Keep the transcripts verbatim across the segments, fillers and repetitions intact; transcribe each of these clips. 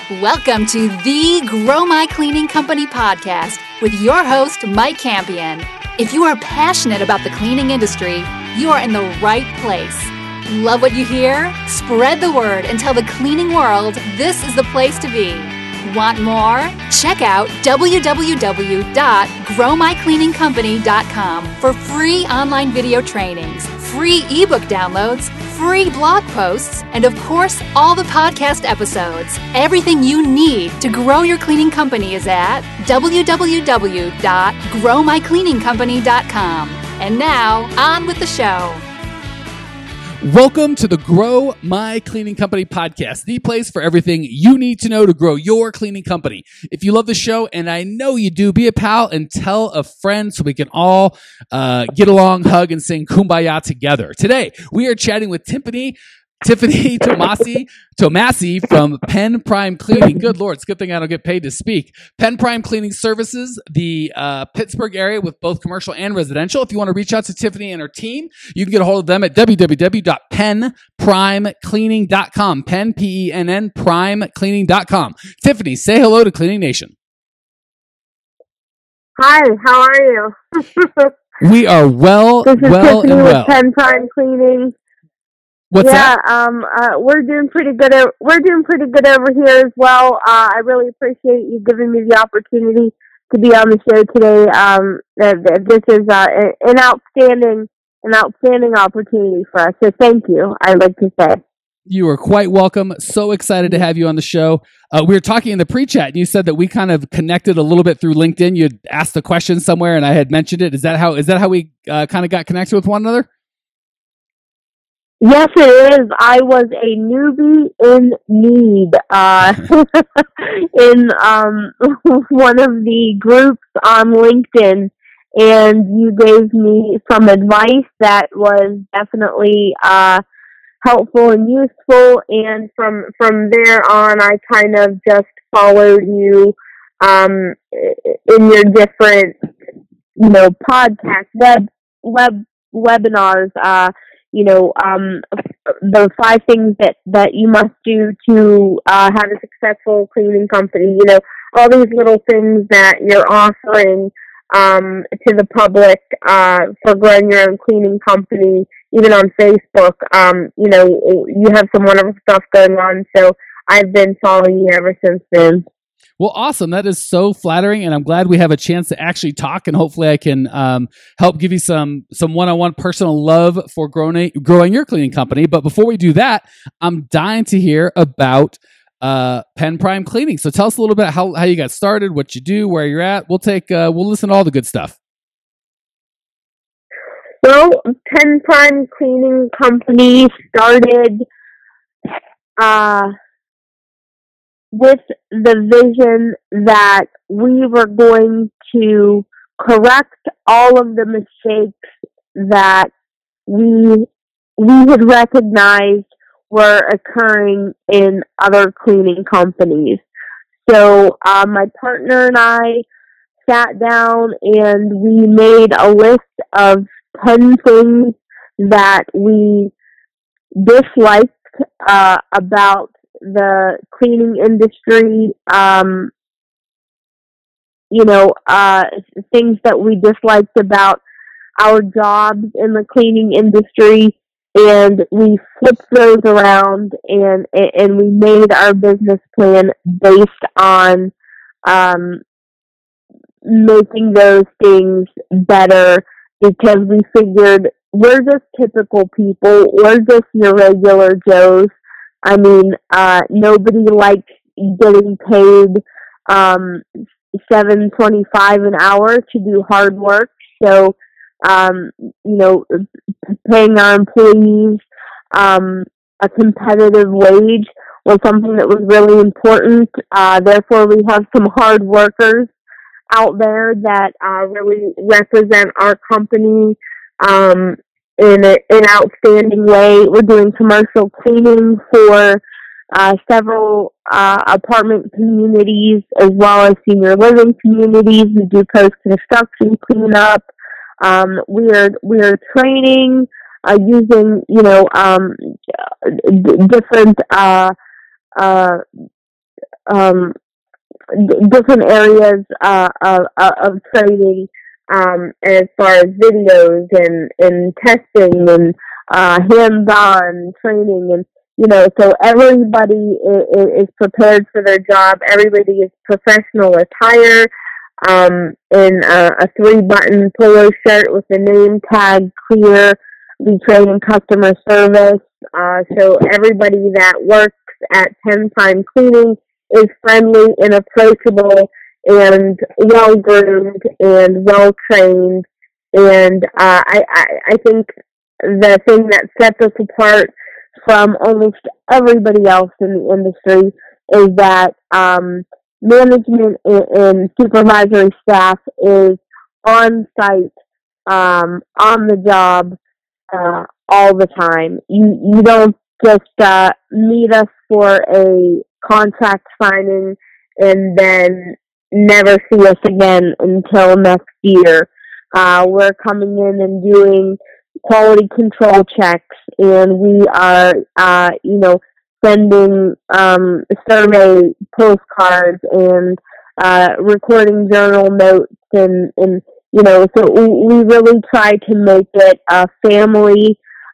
Welcome to the Grow My Cleaning Company podcast with your host, Mike Campion. If you are passionate about the cleaning industry, you are in the right place. Love what you hear? Spread the word and tell the cleaning world this is the place to be. Want more? Check out w w w dot grow my cleaning company dot com for free online video trainings, free ebook downloads, free blog posts, and of course, all the podcast episodes. Everything you need to grow your cleaning company is at w w w dot grow my cleaning company dot com. And now, on with the show. Welcome to the Grow My Cleaning Company podcast, the place for everything you need to know to grow your cleaning company. If you love the show, and I know you do, be a pal and tell a friend so we can all uh, get along, hug, and sing Kumbaya together. Today, we are chatting with Tiffany Tiffany Tomasi, Tomasi from Penn Prime Cleaning. Good Lord, it's a good thing I don't get paid to speak. Penn Prime Cleaning services the uh, Pittsburgh area with both commercial and residential. If you want to reach out to Tiffany and her team, you can get a hold of them at w w w dot penn prime cleaning dot com. Penn, P E N N, prime cleaning dot com. Tiffany, say hello to Cleaning Nation. Hi, how are you? We are well, this is well, Tiffany and with well. Penn Prime Cleaning. What's yeah, that? um, uh, we're doing pretty good. O- we're doing pretty good over here as well. Uh, I really appreciate you giving me the opportunity to be on the show today. Um, uh, this is uh, an outstanding, an outstanding opportunity for us. So thank you. I'd like to say. You are quite welcome. So excited to have you on the show. Uh, we were talking in the pre-chat, and you said that we kind of connected a little bit through LinkedIn. You had asked a question somewhere, and I had mentioned it. Is that how? Is that how we uh, kind of got connected with one another? Yes, it is. I was a newbie in need uh, in um, one of the groups on LinkedIn, and you gave me some advice that was definitely uh, helpful and useful. And from from there on, I kind of just followed you um, in your different, you know, podcasts, web web webinars. Uh, You know, um, the five things that, that you must do to uh, have a successful cleaning company. You know, all these little things that you're offering um, to the public uh, for growing your own cleaning company, even on Facebook. Um, you know, you have some wonderful stuff going on. So I've been following you ever since then. Well, awesome. That is so flattering, and I'm glad we have a chance to actually talk, and hopefully I can um, help give you some some one-on-one personal love for growing, growing your cleaning company. But before we do that, I'm dying to hear about uh, Penn Prime Cleaning. So tell us a little bit how, how you got started, what you do, where you're at. We'll take uh, we'll listen to all the good stuff. Well, Penn Prime Cleaning Company started uh with the vision that we were going to correct all of the mistakes that we we had recognized were occurring in other cleaning companies. So uh, my partner and I sat down and we made a list of ten things that we disliked uh, about the cleaning industry, um, you know, uh, things that we disliked about our jobs in the cleaning industry, and we flipped those around and and we made our business plan based on um, making those things better, because we figured we're just typical people, we're just your regular Joes. I mean, uh, nobody likes getting paid um, seven twenty-five an hour to do hard work. So, um, you know, paying our employees um, a competitive wage was something that was really important. Uh, therefore, we have some hard workers out there that uh, really represent our company Um, in a, an outstanding way. We're doing commercial cleaning for uh, several uh, apartment communities as well as senior living communities. We do post-construction cleanup. Um, we're we're training uh, using you know um, d- different uh, uh, um, d- different areas uh, of, of training, um, as far as videos and, and testing and uh, hands-on training, and you know, so everybody is, is prepared for their job. Everybody is professional attire, um, in a, a three-button polo shirt with the name tag clear. We train in customer service, uh, so everybody that works at ten Prime Cleaning is friendly and approachable and well-groomed and well-trained. And uh, I, I, I think the thing that sets us apart from almost everybody else in the industry is that um, management and, and supervisory staff is on site, um, on the job, uh, all the time. You you don't just uh, meet us for a contract signing and then never see us again until next year. Uh, we're coming in and doing quality control checks, and we are, uh, you know, sending um, survey postcards and uh, recording journal notes, and, and you know, so we, we really try to make it a family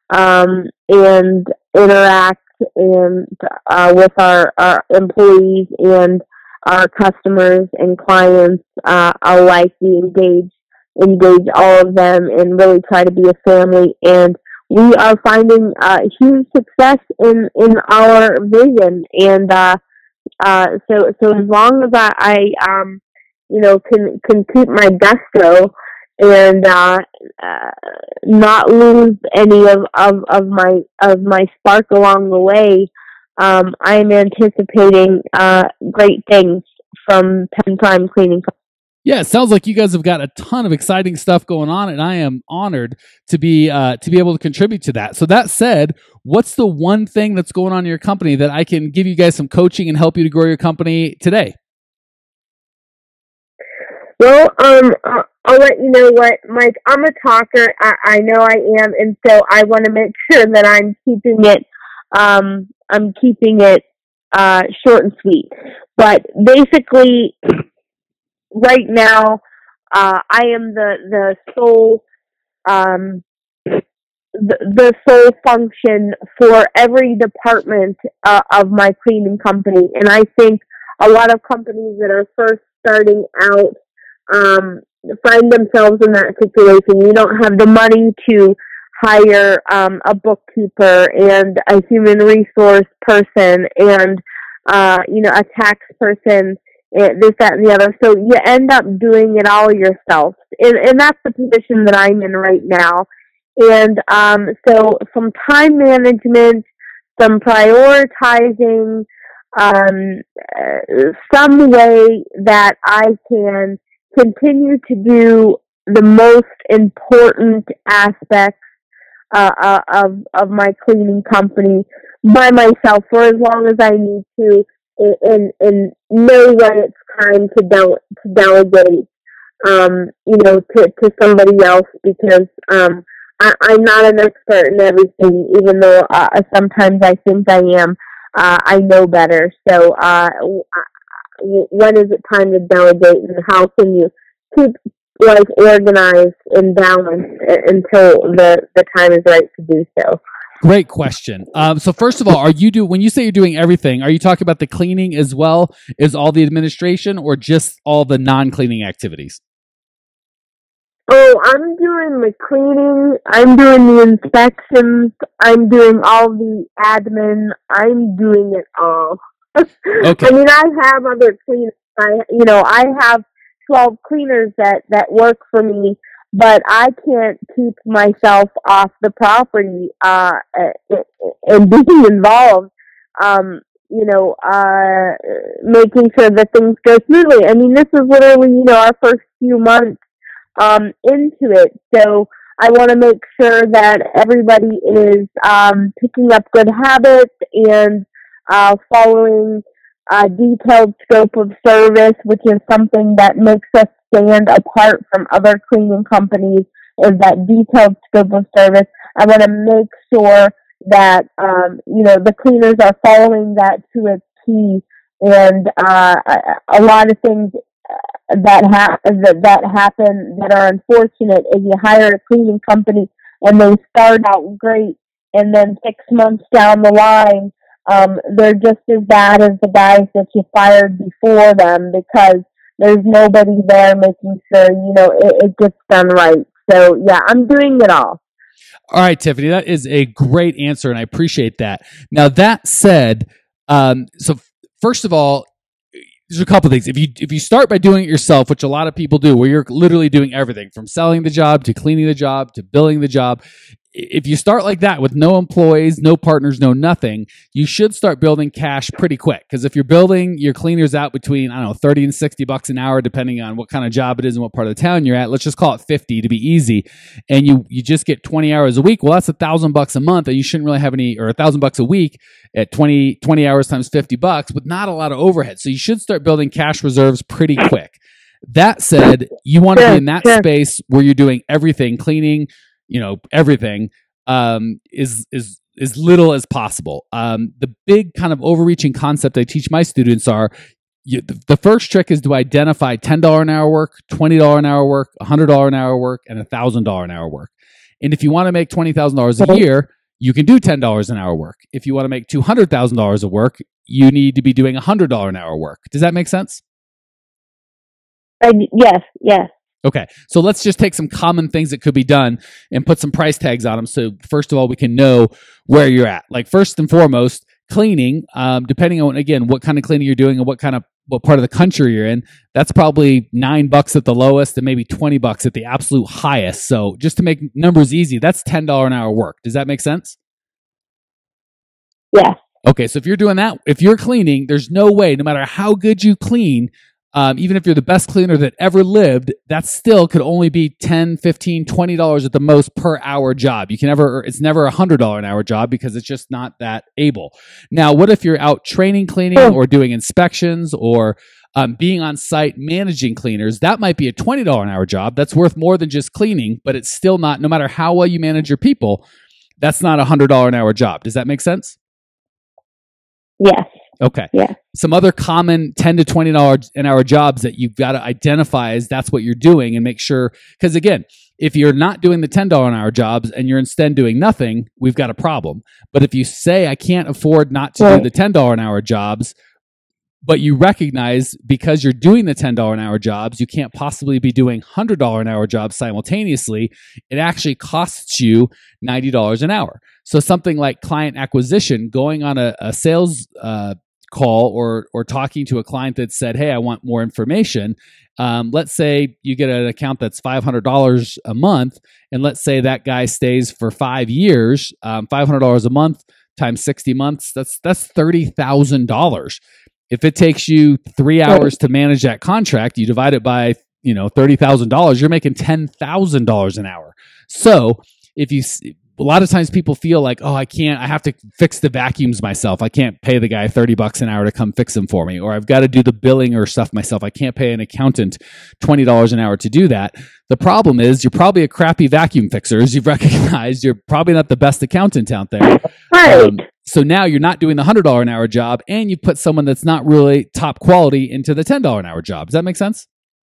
um, and interact and uh, with our, our employees and our customers and clients uh, alike. We engage engage all of them and really try to be a family, and we are finding uh, huge success in, in our vision. And uh, uh, so so as long as I, I um, you know can can keep my gusto and uh, uh, not lose any of, of, of my of my spark along the way, um, I'm anticipating uh, great things from ten Prime Cleaning. Yeah, it sounds like you guys have got a ton of exciting stuff going on, and I am honored to be uh, to be able to contribute to that. So that said, what's the one thing that's going on in your company that I can give you guys some coaching and help you to grow your company today? Well, um, I'll let you know what, Mike. I'm a talker. I, I know I am, and so I want to make sure that I'm keeping it. Um, I'm keeping it uh, short and sweet. But basically, right now, uh, I am the the sole um, the, the sole function for every department uh, of my cleaning company, and I think a lot of companies that are first starting out um, find themselves in that situation. You don't have the money to hire um, a bookkeeper and a human resource person and uh, you know a tax person. This, that, and the other. So you end up doing it all yourself. And, and that's the position that I'm in right now. And um, so some time management, some prioritizing, um, uh, some way that I can continue to do the most important aspects uh, uh, of, of my cleaning company by myself for as long as I need to, and and know when it's time to del- to delegate, um, you know, to, to somebody else, because um, I, I'm not an expert in everything, even though uh, sometimes I think I am. Uh, I know better. So uh, when is it time to delegate, and how can you keep life organized and balanced until the, the time is right to do so? Great question. Um, so first of all, are you do when you say you're doing everything, are you talking about the cleaning as well as all the administration, or just all the non-cleaning activities? Oh, I'm doing the cleaning. I'm doing the inspections. I'm doing all the admin. I'm doing it all. Okay. I mean, I have other cleaners. I, you know, I have twelve cleaners that, that work for me, but I can't keep myself off the property uh, and being involved, um, you know, uh, making sure that things go smoothly. I mean, this is literally, you know, our first few months um, into it. So I want to make sure that everybody is um, picking up good habits and uh, following a detailed scope of service, which is something that makes us stand apart from other cleaning companies, is that detailed scope of service. I want to make sure that, um, you know, the cleaners are following that to a T and uh, a, a lot of things that ha- that, that happen that are unfortunate is you hire a cleaning company and they start out great, and then six months down the line, um, they're just as bad as the guys that you fired before them because there's nobody there making sure, you know, it, it gets done right. So, yeah, I'm doing it all. All right, Tiffany, that is a great answer, and I appreciate that. Now, that said, um, so first of all, there's a couple things. If you if you start by doing it yourself, which a lot of people do, where you're literally doing everything from selling the job to cleaning the job to billing the job, if you start like that with no employees, no partners, no nothing, you should start building cash pretty quick. Because if you're building your cleaners out between, I don't know, thirty and sixty bucks an hour, depending on what kind of job it is and what part of the town you're at, let's just call it fifty to be easy, and you you just get twenty hours a week, well, that's a thousand bucks a month, and you shouldn't really have any, or a thousand bucks a week at twenty, twenty hours times fifty bucks with not a lot of overhead. So you should start building cash reserves pretty quick. That said, you want to be in that space where you're doing everything, cleaning, you know, everything, um, is, is, as little as possible. Um, the big kind of overreaching concept I teach my students are, you, the, the first trick is to identify ten dollars an hour work, twenty dollars an hour work, one hundred dollars an hour work, and one thousand dollars an hour work. And if you want to make twenty thousand dollars a year, you can do ten dollars an hour work. If you want to make two hundred thousand dollars a work, you need to be doing one hundred dollars an hour work. Does that make sense? Uh, yes, yes. Okay, so let's just take some common things that could be done and put some price tags on them. So first of all, we can know where you're at. Like first and foremost, cleaning, um, depending on, again, what kind of cleaning you're doing and what kind of, what part of the country you're in, that's probably nine bucks at the lowest and maybe twenty bucks at the absolute highest. So just to make numbers easy, that's ten dollars an hour work. Does that make sense? Yes. Okay, so if you're doing that, if you're cleaning, there's no way, no matter how good you clean, Um, even if you're the best cleaner that ever lived, that still could only be ten, fifteen, twenty dollars at the most per hour job. You can never, it's never a one hundred dollars an hour job because it's just not that able. Now, what if you're out training cleaning or doing inspections or um, being on site managing cleaners? That might be a twenty dollars an hour job. That's worth more than just cleaning, but it's still not, no matter how well you manage your people, that's not a one hundred dollars an hour job. Does that make sense? Yes. Okay. Yeah. Some other common ten to twenty dollars an hour jobs that you've got to identify as that's what you're doing and make sure, because again, if you're not doing the ten dollars an hour jobs and you're instead doing nothing, we've got a problem. But if you say, I can't afford not to right. do the ten dollars an hour jobs, but you recognize because you're doing the ten dollars an hour jobs, you can't possibly be doing one hundred dollars an hour jobs simultaneously, it actually costs you ninety dollars an hour. So something like client acquisition, going on a, a sales uh, call or or talking to a client that said, hey, I want more information. Um, let's say you get an account that's five hundred dollars a month, and let's say that guy stays for five years, um, five hundred dollars a month times sixty months, that's that's thirty thousand dollars. If it takes you three hours to manage that contract, you divide it by, you know, thirty thousand dollars, you're making ten thousand dollars an hour. So if you, a lot of times people feel like, oh, I can't, I have to fix the vacuums myself. I can't pay the guy thirty bucks an hour to come fix them for me. Or I've got to do the billing or stuff myself. I can't pay an accountant twenty dollars an hour to do that. The problem is you're probably a crappy vacuum fixer. As you've recognized, you're probably not the best accountant out there. Right. Um, so now you're not doing the one hundred dollars an hour job, and you put someone that's not really top quality into the ten dollars an hour job. Does that make sense?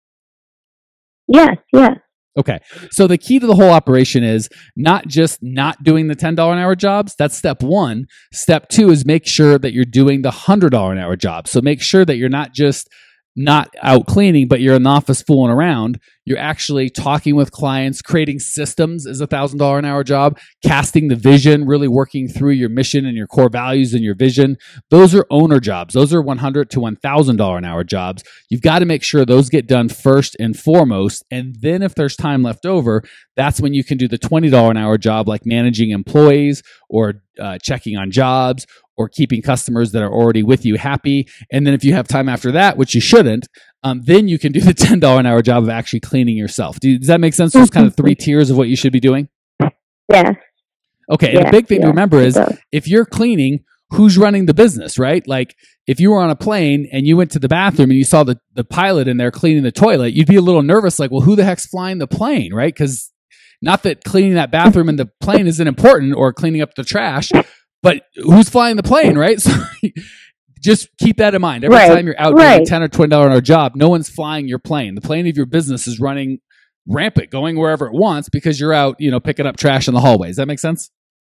Yes, yes. Okay. So the key to the whole operation is not just not doing the ten dollars an hour jobs. That's step one. Step two is make sure that you're doing the one hundred dollars an hour jobs. So make sure that you're not just not out cleaning, but you're in the office fooling around. You're actually talking with clients, creating systems is a one thousand dollars an hour job, casting the vision, really working through your mission and your core values and your vision. Those are owner jobs. Those are one hundred to one thousand dollars an hour jobs. You've got to make sure those get done first and foremost. And then if there's time left over, that's when you can do the twenty dollars an hour job, like managing employees or uh, checking on jobs or keeping customers that are already with you happy. And then if you have time after that, which you shouldn't, um, then you can do the ten dollars an hour job of actually cleaning yourself. Do, does that make sense? Those kind of three tiers of what you should be doing? Yes. Okay. And yes, the big thing yes, to remember is if you're cleaning, who's running the business, right? Like if you were on a plane and you went to the bathroom and you saw the, the pilot in there cleaning the toilet, you'd be a little nervous, like, well, who the heck's flying the plane, right? Because not that cleaning that bathroom in the plane isn't important or cleaning up the trash, but who's flying the plane, right? So just keep that in mind. Every Right. time you're out Right. doing a ten or twenty dollar an hour job, no one's flying your plane. The plane of your business is running rampant, going wherever it wants because you're out, you know, picking up trash in the hallways. Does that make sense?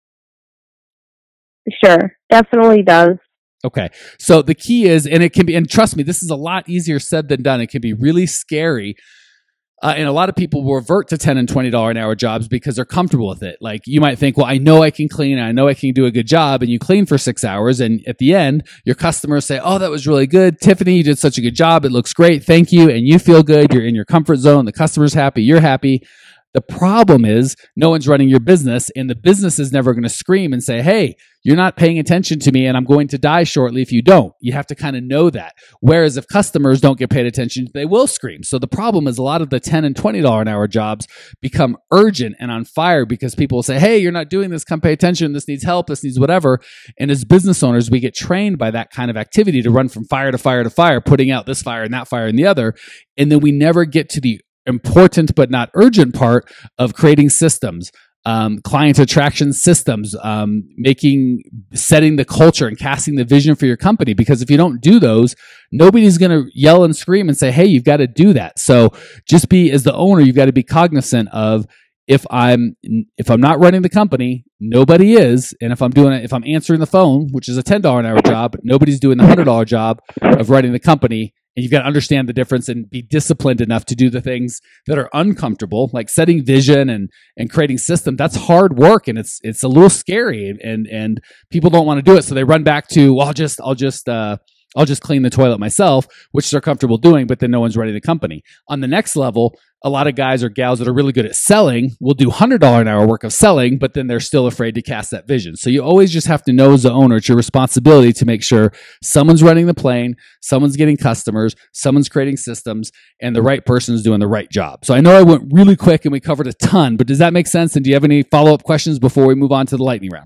Sure. Definitely does. Okay. So the key is, and it can be, and trust me, this is a lot easier said than done. It can be really scary. Uh, and a lot of people will revert to ten and twenty dollar an hour jobs because they're comfortable with it. Like you might think, well, I know I can clean, and I know I can do a good job, and you clean for six hours, and at the end, your customers say, "Oh, that was really good, Tiffany. You did such a good job. It looks great. Thank you." And you feel good. You're in your comfort zone. The customer's happy. You're happy. The problem is no one's running your business, and the business is never going to scream and say, "Hey, you're not paying attention to me and I'm going to die shortly if you don't." You have to kind of know that. Whereas if customers don't get paid attention, they will scream. So the problem is a lot of the ten and twenty dollar an hour jobs become urgent and on fire because people will say, "Hey, you're not doing this. Come pay attention. This needs help. This needs whatever." And as business owners, we get trained by that kind of activity to run from fire to fire to fire, putting out this fire and that fire and the other. And then we never get to the important but not urgent part of creating systems, um, client attraction systems, um, making, setting the culture and casting the vision for your company. Because if you don't do those, nobody's going to yell and scream and say, "Hey, you've got to do that." So just be, as the owner, you've got to be cognizant of, if I'm if I'm not running the company, nobody is, and if I'm doing it, if I'm answering the phone, which is a ten dollar an hour job, nobody's doing the one hundred dollar job of running the company. And you've got to understand the difference and be disciplined enough to do the things that are uncomfortable, like setting vision and and creating system. That's hard work, and it's it's a little scary, and and people don't want to do it, so they run back to, well, I'll just I'll just uh, I'll just clean the toilet myself, which they're comfortable doing, but then no one's running the company. On the next level, a lot of guys or gals that are really good at selling will do one hundred dollar an hour work of selling, but then they're still afraid to cast that vision. So you always just have to know, as the owner, it's your responsibility to make sure someone's running the plane, someone's getting customers, someone's creating systems, and the right person's doing the right job. So I know I went really quick and we covered a ton, but does that make sense? And do you have any follow-up questions before we move on to the lightning round?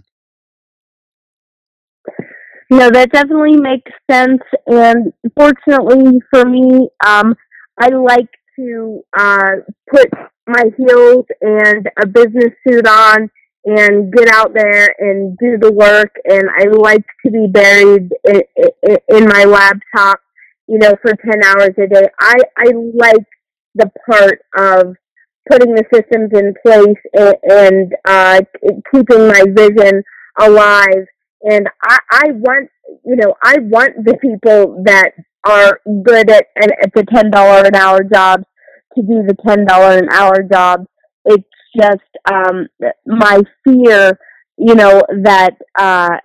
No, that definitely makes sense. And fortunately for me, um, I like to uh, put my heels and a business suit on and get out there and do the work. And I like to be buried in, in, in my laptop, you know, for ten hours a day. I, I like the part of putting the systems in place and, and uh, keeping my vision alive. And I, I want, you know, I want the people that are good at, at, at the ten dollar an hour jobs to do the ten dollar an hour jobs. It's just um, my fear, you know, that uh,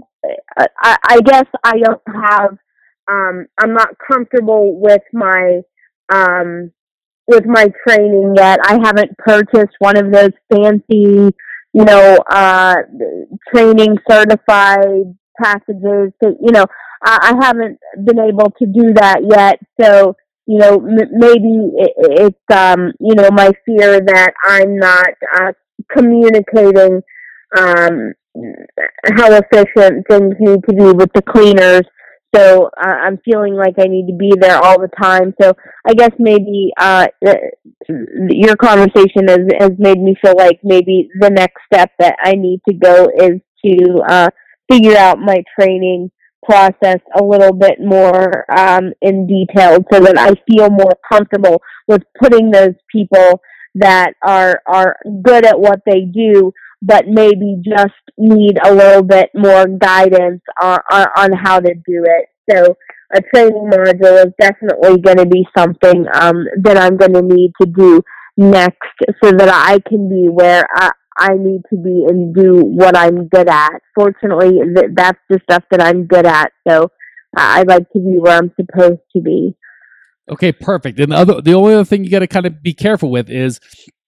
I, I guess I don't have, um, I'm not comfortable with my, um, with my training yet. I haven't purchased one of those fancy, you know, uh, training certified packages. So, you know, I, I haven't been able to do that yet. So, you know, m- maybe it, it's, um, you know, my fear that I'm not uh, communicating um, how efficient things need to be with the cleaners. So uh, I'm feeling like I need to be there all the time. So I guess maybe uh, your conversation has, has made me feel like maybe the next step that I need to go is to uh, figure out my training process a little bit more um, in detail so that I feel more comfortable with putting those people that are are good at what they do, but maybe just need a little bit more guidance on, on, on how to do it. So a training module is definitely going to be something um, that I'm going to need to do next so that I can be where I, I need to be and do what I'm good at. Fortunately, th- that's the stuff that I'm good at. So uh, I like to be where I'm supposed to be. Okay, perfect. And the other, the only other thing you got to kind of be careful with is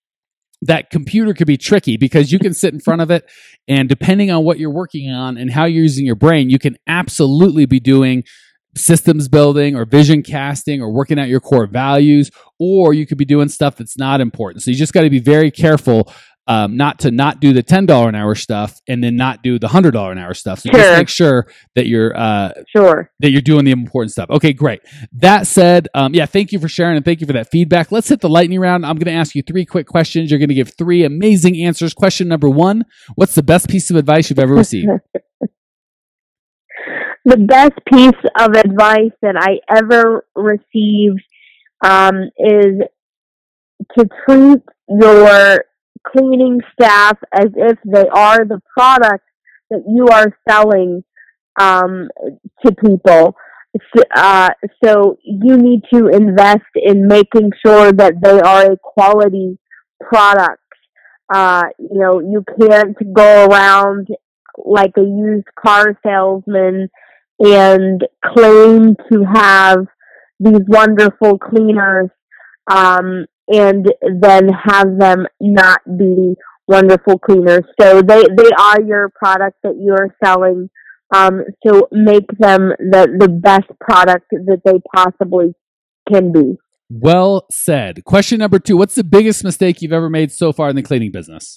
that computer could be tricky because you can sit in front of it, and depending on what you're working on and how you're using your brain, you can absolutely be doing systems building or vision casting or working out your core values, or you could be doing stuff that's not important. So you just got to be very careful um, not to not do the ten dollar an hour stuff and then not do the one hundred dollar an hour stuff. So sure. just make sure that you're uh, sure that you're doing the important stuff. Okay, great. That said, um, yeah, thank you for sharing and thank you for that feedback. Let's hit the lightning round. I'm going to ask you three quick questions. You're going to give three amazing answers. Question number one: what's the best piece of advice you've ever received? The best piece of advice that I ever received um, is to treat your cleaning staff as if they are the product that you are selling um, to people. Uh, so you need to invest in making sure that they are a quality product. Uh, you know, you can't go around like a used car salesman and claim to have these wonderful cleaners, um, and then have them not be wonderful cleaners. So they, they are your product that you are selling. Um, so make them the, the best product that they possibly can be. Well said. Question number two. What's the biggest mistake you've ever made so far in the cleaning business?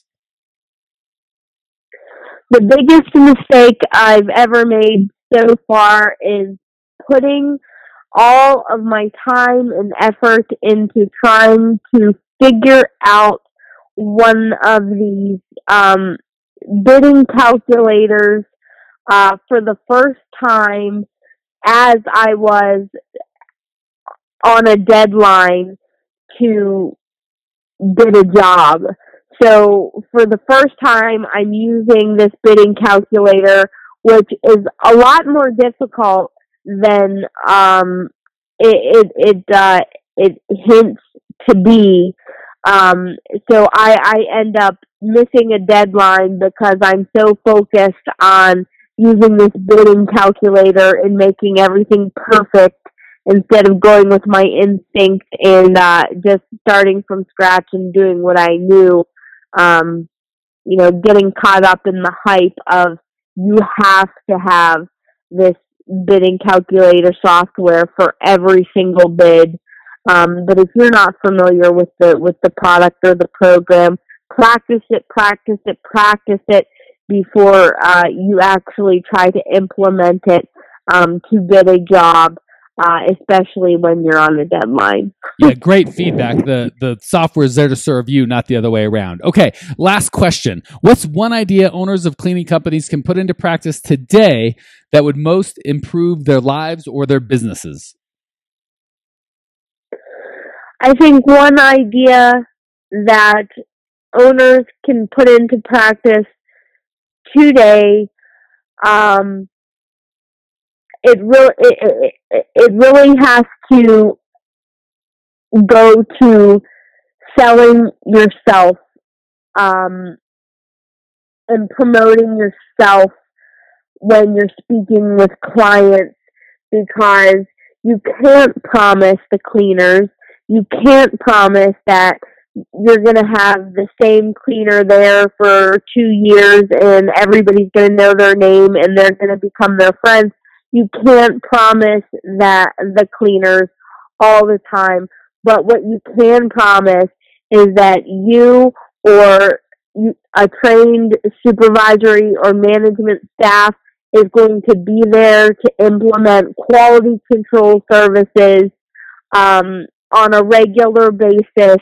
The biggest mistake I've ever made so far is putting all of my time and effort into trying to figure out one of these um, bidding calculators uh, for the first time as I was on a deadline to bid a job. So for the first time, I'm using this bidding calculator, which is a lot more difficult than um, it it it, uh, it hints to be. Um, so I, I end up missing a deadline because I'm so focused on using this bidding calculator and making everything perfect instead of going with my instinct and uh, just starting from scratch and doing what I knew. Um, you know, getting caught up in the hype of you have to have this bidding calculator software for every single bid. Um, but if you're not familiar with the with the product or the program, practice it, practice it, practice it before uh, you actually try to implement it um, to bid a job. Uh, especially when you're on a deadline. Yeah, great feedback. The the software is there to serve you, not the other way around. Okay, last question. What's one idea owners of cleaning companies can put into practice today that would most improve their lives or their businesses? I think one idea that owners can put into practice today, um, It really, it, it, it really has to go to selling yourself um, and promoting yourself when you're speaking with clients, because you can't promise the cleaners, you can't promise that you're going to have the same cleaner there for two years and everybody's going to know their name and they're going to become their friends. You can't promise that the cleaners all the time, but what you can promise is that you or a trained supervisory or management staff is going to be there to implement quality control services um, on a regular basis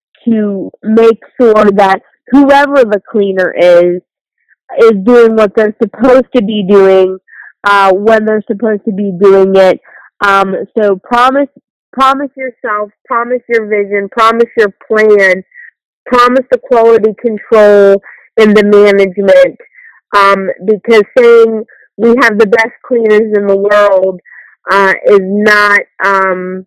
to make sure that whoever the cleaner is, is doing what they're supposed to be doing Uh, when they're supposed to be doing it. Um, so promise, promise yourself, promise your vision, promise your plan, promise the quality control and the management. Um, because saying we have the best cleaners in the world uh, is not, um,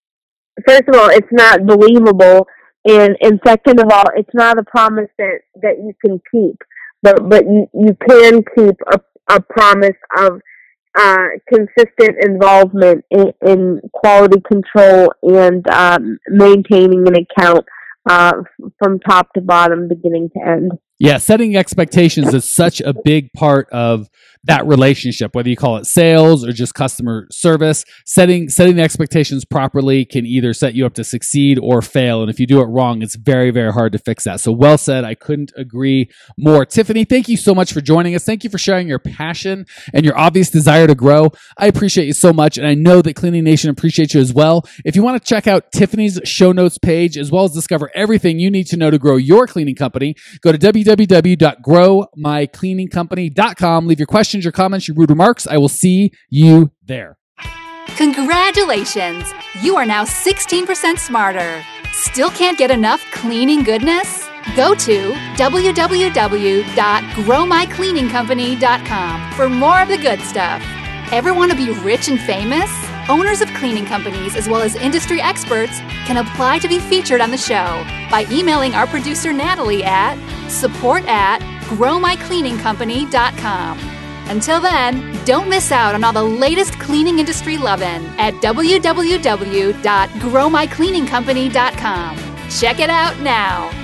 first of all, it's not believable, and and second of all, it's not a promise that, that you can keep. But but you, you can keep a a promise of uh, consistent involvement in, in quality control and um, maintaining an account uh, from top to bottom, beginning to end. Yeah, setting expectations is such a big part of that relationship, whether you call it sales or just customer service. Setting setting the expectations properly can either set you up to succeed or fail. And if you do it wrong, it's very, very hard to fix that. So well said. I couldn't agree more. Tiffany, thank you so much for joining us. Thank you for sharing your passion and your obvious desire to grow. I appreciate you so much. And I know that Cleaning Nation appreciates you as well. If you want to check out Tiffany's show notes page, as well as discover everything you need to know to grow your cleaning company, go to w w w dot grow my cleaning company dot com. Leave your questions questions, your comments, your rude remarks. I will see you there. Congratulations! You are now sixteen percent smarter. Still can't get enough cleaning goodness? Go to w w w dot grow my cleaning company dot com for more of the good stuff. Ever want to be rich and famous? Owners of cleaning companies as well as industry experts can apply to be featured on the show by emailing our producer Natalie at support at grow my cleaning company dot com. Until then, don't miss out on all the latest cleaning industry lovin' at w w w dot grow my cleaning company dot com. Check it out now.